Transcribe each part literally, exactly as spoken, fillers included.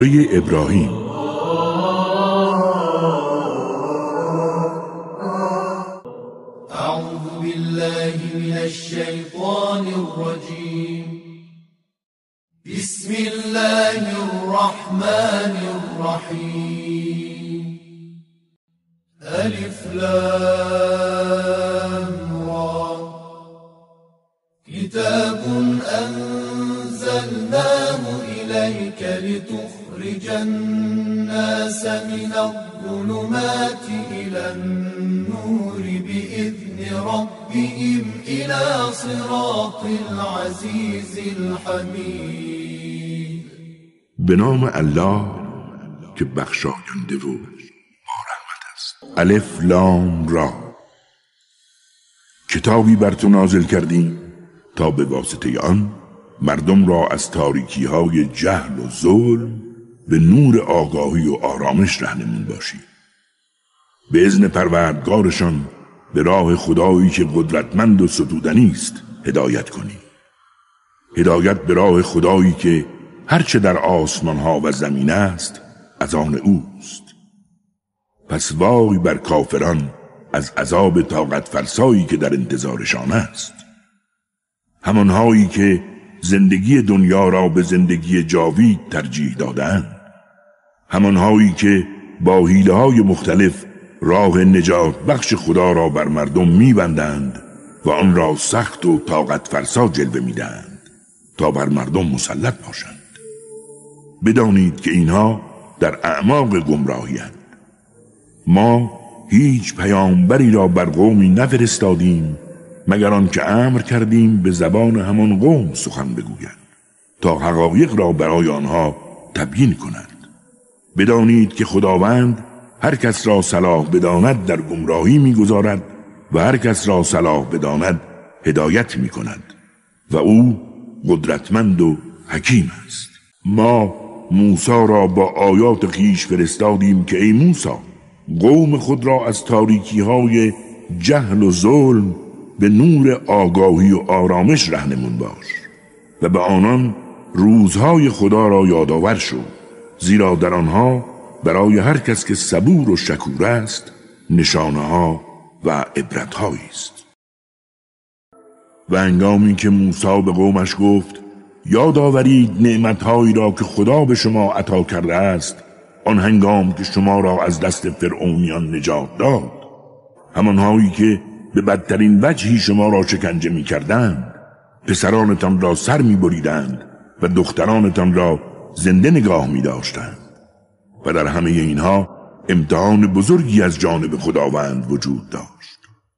ابراهیم. اعوذ بالله من الشیطان الرجیم. بسم الله الرحمن الرحیم. الف لام را. کتاب انزلناه الیک لتخرج الناس من الظلمات إلى النور بإذن ربهم إلى صراط العزیز الحمید. به نام الله که بخشاینده و با رحمت است. الف لام را. کتابی بر تو نازل کردیم تا به واسطه آن مردم را از تاریکی های جهل و ظلم به نور آگاهی و آرامش رهنمون باشی، به اذن پروردگارشان به راه خدایی که قدرتمند و ستودنی است هدایت کنی. هدایت به راه خدایی که هرچه در آسمان ها و زمین است از آن اوست. پس وای بر کافران از عذاب طاقت فرسایی که در انتظارشان است. همانهایی که زندگی دنیا را به زندگی جاوید ترجیح دادند، همانهایی که با حیله‌های مختلف راه نجات بخش خدا را بر مردم می‌بندند و آن را سخت و طاقت فرسا جلوه می‌دهند تا بر مردم مسلط باشند. بدانید که اینها در اعماق گمراهی‌اند. ما هیچ پیامبری را بر قومی نفرستادیم مگر آنکه امر کردیم به زبان همان قوم سخن بگویند تا حقایق را برای آنها تبیین کنند. بدانید که خداوند هر کس را صلاح بداند در گمراهی می‌گذارد و هر کس را صلاح بداند هدایت می‌کند و او قدرتمند و حکیم است. ما موسی را با آیات خویش فرستادیم که ای موسی، قوم خود را از تاریکی‌های جهل و ظلم به نور آگاهی و آرامش رهنمون باش و به آنان روزهای خدا را یادآور شو، زیرا در آنها برای هر کس که صبور و شکور است نشانه ها و عبرت هایی است. و هنگامی که موسی به قومش گفت یاد آورید نعمتهایی را که خدا به شما عطا کرده است آن هنگام که شما را از دست فرعونیان نجات داد، همانهایی که به بدترین وجهی شما را شکنجه می کردند، پسرانتان را سر می بریدند و دخترانتان را زنده نگاه می داشتند. و در همه اینها امتحان بزرگی از جانب خداوند وجود داشت.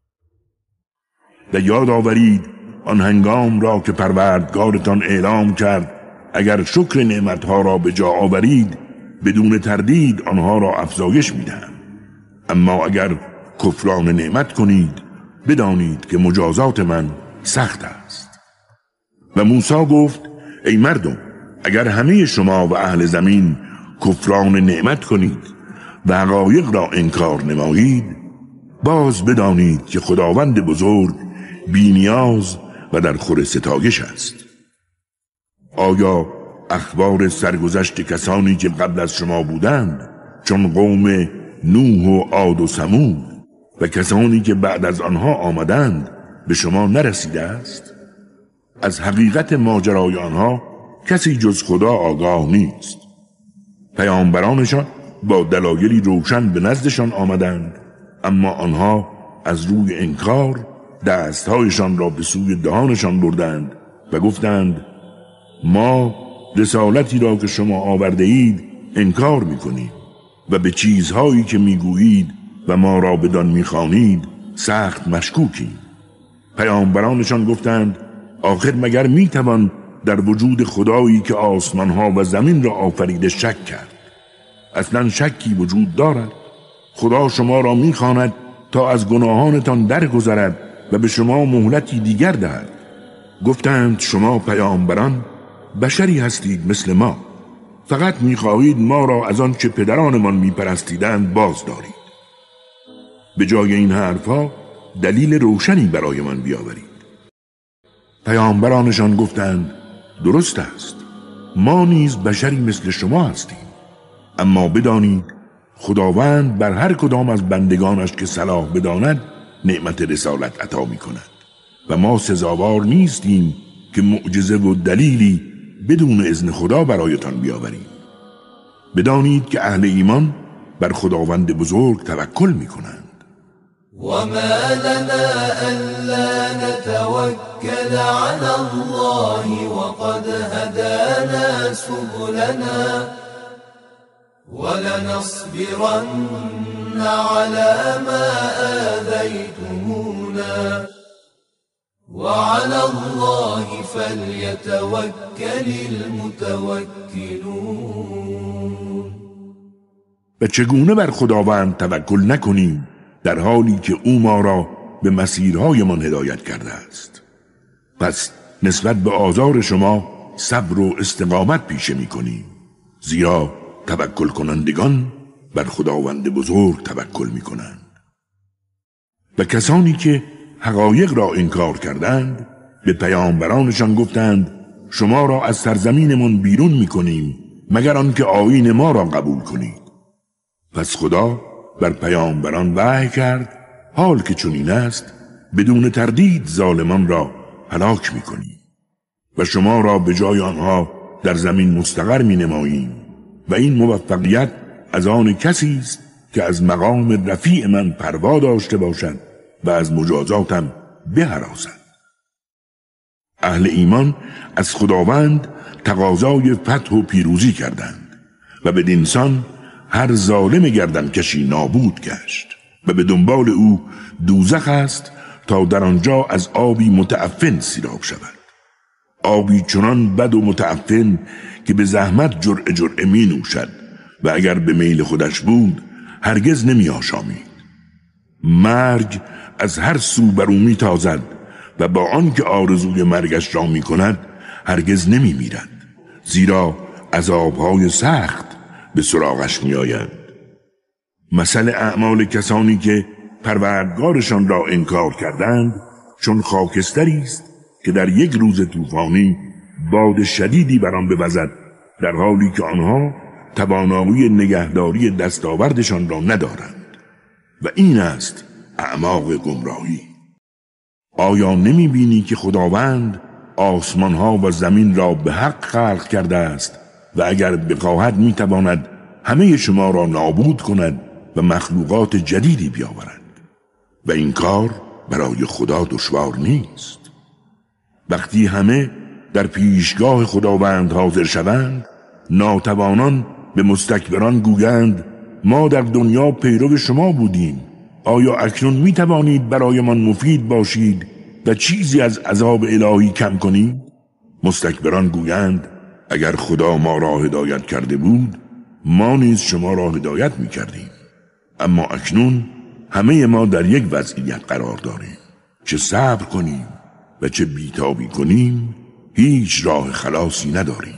و یاد آورید آن هنگام را که پروردگارتان اعلام کرد اگر شکر نعمتها را به جا آورید بدون تردید آنها را افزایش می دهم. اما اگر کفران نعمت کنید بدانید که مجازات من سخت است. و موسی گفت ای مردم، اگر همه شما و اهل زمین کفران نعمت کنید و حقایق را انکار نمایید، باز بدانید که خداوند بزرگ بی‌نیاز و در خور ستایش است. آیا اخبار سرگذشت کسانی که قبل از شما بودند چون قوم نوح و عاد و ثمود و کسانی که بعد از آنها آمدند به شما نرسیده است؟ از حقیقت ماجرای آنها کسی جز خدا آگاه نیست. پیامبرانشان با دلایلی روشن به نزدشان آمدند، اما آنها از روی انکار دستهایشان را به سوی دهانشان بردند و گفتند ما رسالتی را که شما آورده اید انکار می‌کنیم و به چیزهایی که می‌گویید و ما را بدان می‌خوانید سخت مشکوکیم. پیامبرانشان گفتند آخر مگر می‌توان در وجود خدایی که آسمان‌ها و زمین را آفریده شک کرد؟ اصلا شکی وجود دارد؟ خدا شما را می‌خواند تا از گناهانتان درگذرد و به شما مهلتی دیگر دهد. گفتند شما پیامبران بشری هستید مثل ما، فقط می‌خواهید ما را از آن چه پدرانمان می‌پرستیدند باز دارید. به جای این حرفا دلیل روشنی برای من بیاورید. پیامبرانشان گفتند درست است، ما نیز بشری مثل شما هستیم. اما بدانید خداوند بر هر کدام از بندگانش که صلاح بداند نعمت رسالت عطا می کند و ما سزاوار نیستیم که معجزه و دلیلی بدون اذن خدا برایتان بیاوریم. بدانید که اهل ایمان بر خداوند بزرگ توکل می کنند. وما لنا ألا نتوكل على الله وقد هدانا سبلنا ولنصبرن على ما آذيتمونا وعلى الله فليتوكل المتوكلون. و چگونه بر خداوند توکل نکنیم در حالی که او ما را به مسیرهایمان هدایت کرده است؟ پس نسبت به آزار شما صبر و استقامت پیشه می کنیم، زیرا توکل کنندگان بر خداوند بزرگ توکل می کنند. و کسانی که حقایق را انکار کردند به پیامبرانشان گفتند شما را از سرزمینمان بیرون می کنیم مگر آنکه آیین ما را قبول کنید. پس خدا بر پیامبران وحی کرد حال که چنین است بدون تردید ظالمان را هلاک می کنیم و شما را به جای آنها در زمین مستقر می نماییم و این موفقیت از آن کسی است که از مقام رفیع من پروا داشته باشد و از مجازاتم بهراسد. اهل ایمان از خداوند تقاضای فتح و پیروزی کردند و بدینسان هر ظالم گردن کشی نابود گشت و به دنبال او دوزخ است تا در آنجا از آبی متعفن سیراب شود، آبی چنان بد و متعفن که به زحمت جرعه جرعه می نوشد و اگر به میل خودش بود هرگز نمی آشامید. مرگ از هر سو بر او می تازد و با آنکه آرزوی مرگش را می کند هرگز نمی میرد، زیرا عذابهای سخت به سراغش می آید. مثل اعمال کسانی که پروردگارشان را انکار کردند چون خاکستری است که در یک روز طوفانی باد شدیدی بر آن بوزد در حالی که آنها توانایی نگهداری دستاوردشان را ندارند و این است اعماق گمراهی. آیا نمی بینی که خداوند آسمانها و زمین را به حق خلق کرده است و اگر بخواهد می تواند همه شما را نابود کند و مخلوقات جدیدی بیاورد و این کار برای خدا دشوار نیست. وقتی همه در پیشگاه خداوند حاضر شوند ناتوانان به مستکبران گویند ما در دنیا پیرو شما بودیم، آیا اکنون می توانید برای من مفید باشید و چیزی از عذاب الهی کم کنید؟ مستکبران گویند اگر خدا ما را هدایت کرده بود ما نیز شما را هدایت می کردیم، اما اکنون همه ما در یک وضعیت قرار داریم، چه صبر کنیم و چه بیتابی کنیم هیچ راه خلاصی نداریم.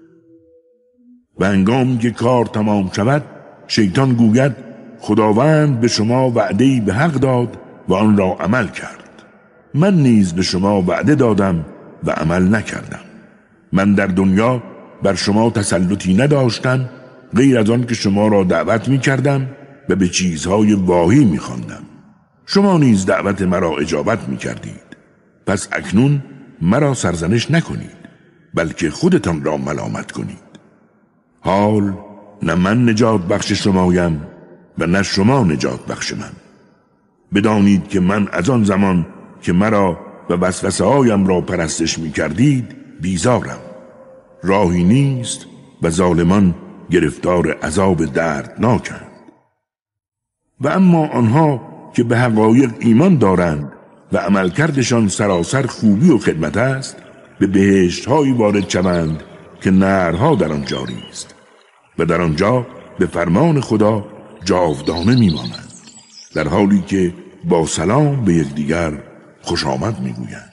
و هنگامی که کار تمام شود شیطان گوید خداوند به شما وعده‌ای به حق داد و آن را عمل کرد، من نیز به شما وعده دادم و عمل نکردم. من در دنیا بر شما تسلطی نداشتم غیر از آن که شما را دعوت می کردم و به چیزهای واهی می خواندم. شما نیز دعوت مرا اجابت می کردید. پس اکنون مرا سرزنش نکنید بلکه خودتان را ملامت کنید. حال نه من نجات بخش شمایم و نه شما نجات بخش من. بدانید که من از آن زمان که مرا و وسوسه هایم را پرستش می کردید بیزارم. راهی نیست و ظالمان گرفتار عذاب دردناکند. و اما آنها که به حقایق ایمان دارند و عملکردشان سراسر خوبی و خدمت است به بهشت‌هایی وارد شوند که نهرها در آن جاری است و در آنجا به فرمان خدا جاودانه میمانند در حالی که با سلام به یکدیگر خوش آمد میگویند.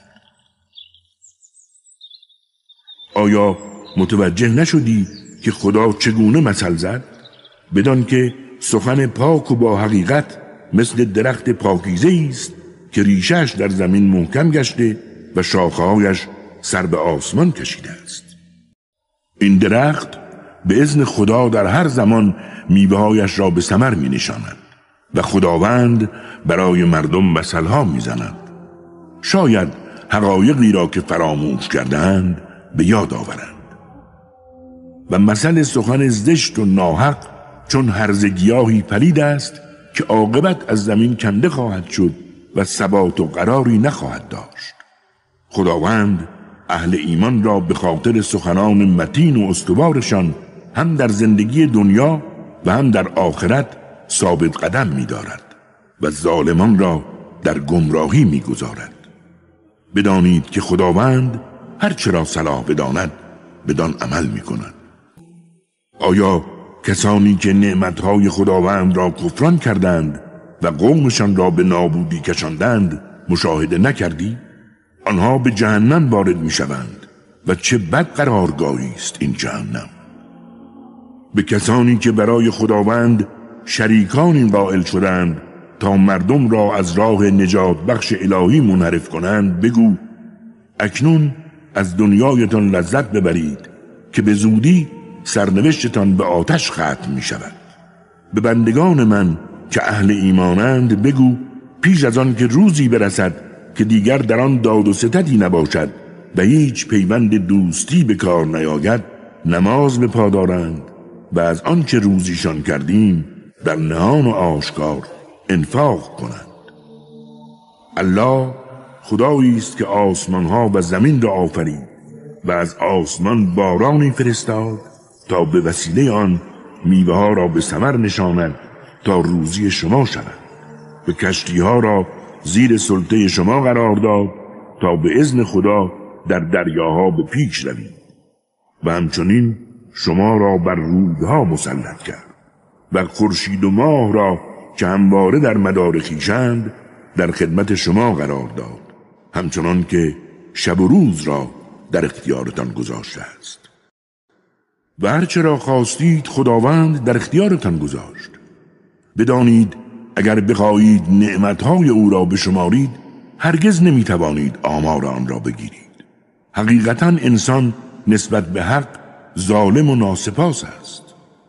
آیا متوجه نشدی که خدا چگونه مثل زد؟ بدان که سخن پاک و با حقیقت مثل درخت پاکیزه است که ریشش در زمین محکم گشته و شاخه‌هایش سر به آسمان کشیده است. این درخت به اذن خدا در هر زمان میوه‌هایش را به ثمر می‌نشاند و خداوند برای مردم مثل‌ها می‌زند. شاید حقایقی را که فراموش کردند به یاد آورند. و مثل سخن زشت و ناحق چون هرزه گیاهی پلید است که عاقبت از زمین کنده خواهد شد و ثبات و قراری نخواهد داشت. خداوند اهل ایمان را به خاطر سخنان متین و استوارشان هم در زندگی دنیا و هم در آخرت ثابت قدم می دارد و ظالمان را در گمراهی می گذارد. بدانید که خداوند هر چرا صلاح بداند بدان عمل می کند. آیا کسانی که نعمتهای خداوند را کفران کردند و قومشان را به نابودی کشاندند مشاهده نکردی؟ آنها به جهنم وارد می شوند و چه بد قرارگاهی است این جهنم. به کسانی که برای خداوند شریکانی قائل شدند تا مردم را از راه نجات بخش الهی منحرف کنند بگو اکنون از دنیایتان لذت ببرید که به زودی سرنوشتتان به آتش ختم می شود. به بندگان من که اهل ایمانند بگو پیش از آن که روزی برسد که دیگر در آن داد و ستدی نباشد و هیچ پیوند دوستی به کار نیاید نماز بپادارند و از آن که روزیشان کردیم در نهان و آشکار انفاق کنند. الله خدایی است که آسمانها و زمین را آفرید و از آسمان بارانی فرستاد تا به وسیله آن میوه ها را به ثمر نشاند تا روزی شما شود. به کشتی ها را زیر سلطه شما قرار داد تا به اذن خدا در دریاها به پیش روید و همچنین شما را بر رودها مسلط کرد و خورشید و ماه را که همواره در مدار خویشند در خدمت شما قرار داد همچنان که شب و روز را در اختیارتان گذاشته است. و هرچه را خواستید خداوند در اختیارتان گذاشت. بدانید اگر بخواهید نعمتهای او را بشمارید هرگز نمیتوانید آمار آن را بگیرید. حقیقتا انسان نسبت به حق ظالم و ناسپاس است.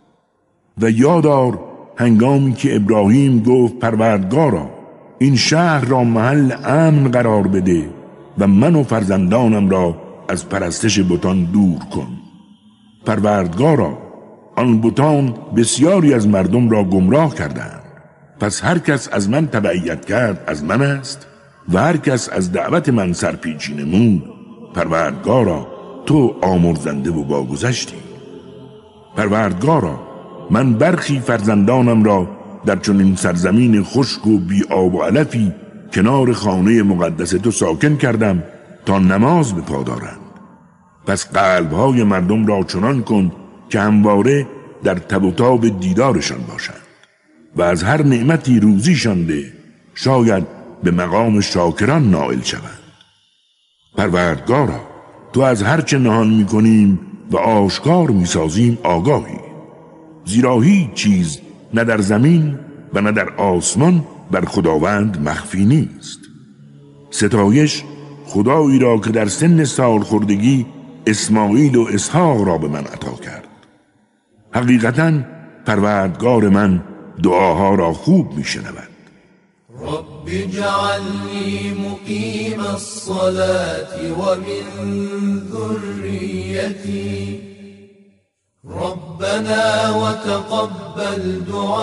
و یادار هنگامی که ابراهیم گفت پروردگارا این شهر را محل امن قرار بده و من و فرزندانم را از پرستش بتان دور کن. پروردگارا آن بتان بسیاری از مردم را گمراه کردند، پس هر کس از من تبعیت کرد از من است و هر کس از دعوت من سرپیچی نمود پروردگارا تو آمرزنده و باگذشتی. پروردگارا من برخی فرزندانم را در چنین سرزمین خشک و بی آب و علفی کنار خانه مقدس تو ساکن کردم تا نماز بپادارند. پس قلبهای مردم را چنان کن که همواره در تب و تاب دیدارشان باشند و از هر نعمتی روزیشان ده، شاید به مقام شاکران نائل شوند. پروردگارا تو از هر چه نهان می کنیم و آشکار می سازیم آگاهی، زیرا هیچ چیز نه در زمین و نه در آسمان بر خداوند مخفی نیست. ستایش خدایی را که در سن سال خردگی اسماعیل و اسحاق را به من عطا کرد. حقیقتاً پروردگار من دعاها را خوب می شنود. رب اجعلنی مقیم الصلاة و من ذریتی ربنا و تقبل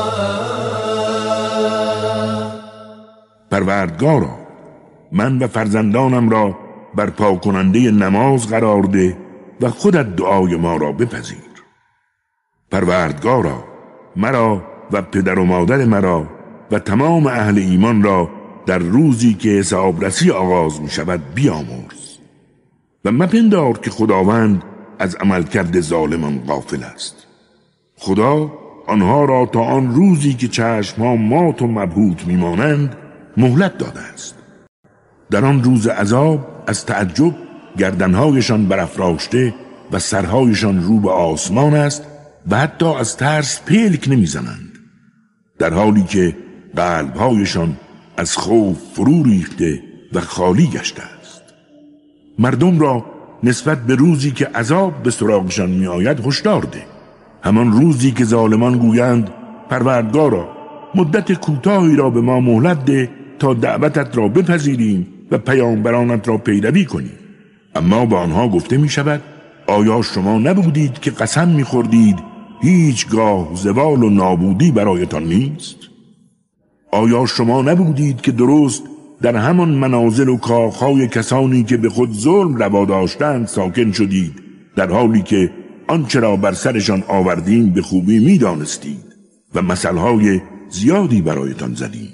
دعا. پروردگارا من و فرزندانم را بر پاکننده نماز قرار ده و خودت دعای ما را بپذیر. پروردگارا مرا و پدر و مادر مرا و تمام اهل ایمان را در روزی که حسابرسی آغاز می شود بیامرز و مپندار که خداوند از عملکرد ظالمان غافل است. خدا آنها را تا آن روزی که چشمها مات و مبهوت می مانند مهلت داده است. در آن روز عذاب از تعجب گردنهایشان برافراشته و سرهایشان رو به آسمان است و حتی از ترس پلک نمیزنند، در حالی که قلبهایشان از خوف فرو ریخته و خالی گشته است. مردم را نسبت به روزی که عذاب به سراغشان می آید هشدار ده همان روزی که ظالمان گویند پروردگارا مدت کوتاهی را به ما مهلت ده تا دعوتت را بپذیریم و پیامبرانت را پیروی کنیم. اما با آنها گفته می شود آیا شما نبودید که قسم می خوردید هیچگاه زوال و نابودی برایتان نیست؟ آیا شما نبودید که درست در همان منازل و کاخهای کسانی که به خود ظلم روا داشتند ساکن شدید، در حالی که آنچه را بر سرشان آوردیم به خوبی می دانستید و مثلهای زیادی برایتان زدیم؟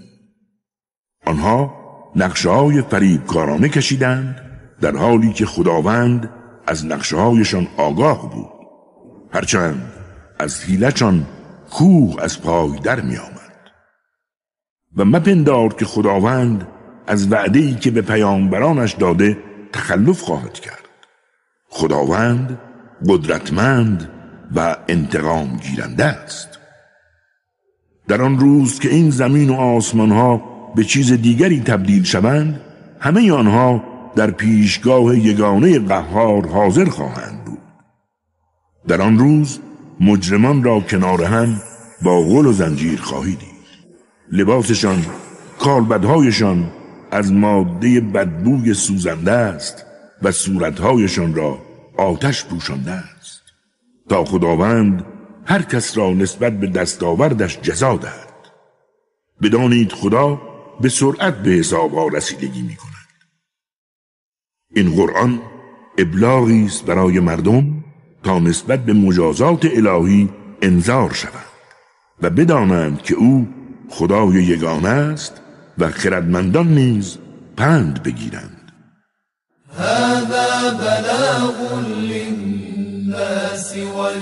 آنها نقشه‌های فریبکارانه کشیدند در حالی که خداوند از نقشه‌هایشان آگاه بود، هرچند از حیله‌شان کوه از پای در می آمد. و مپندار که خداوند از وعده‌ای که به پیامبرانش داده تخلف خواهد کرد. خداوند قدرتمند و انتقام گیرنده است. در آن روز که این زمین و آسمان‌ها به چیز دیگری تبدیل شوند، همه آنها در پیشگاه یگانه قهار حاضر خواهند بود. در آن روز مجرمان را کنار هم با غل و زنجیر خواهی دید. لباسشان، کالبدهایشان از ماده بدبوی سوزنده است و صورتهایشان را آتش پوشانده است، تا خداوند هر کس را نسبت به دستاوردش جزا دهد. بدانید خدا به سرعت به حسابها رسیدگی می کند. این قرآن ابلاغی است برای مردم تا نسبت به مجازات الهی انذار شوند و بدانند که او خدای یگانه است و خردمندان نیز پند بگیرند. هذا بلاغ للناس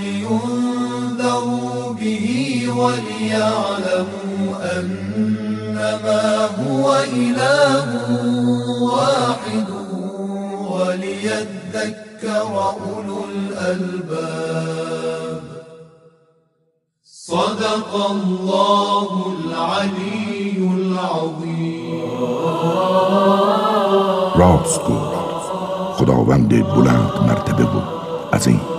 ولينذروا به وليعلموا أنما هو إله واحد وليذكر أولو الألباب. صدق الله العلي العظيم. راست گفت خداوند بلند مرتبه و عظیم.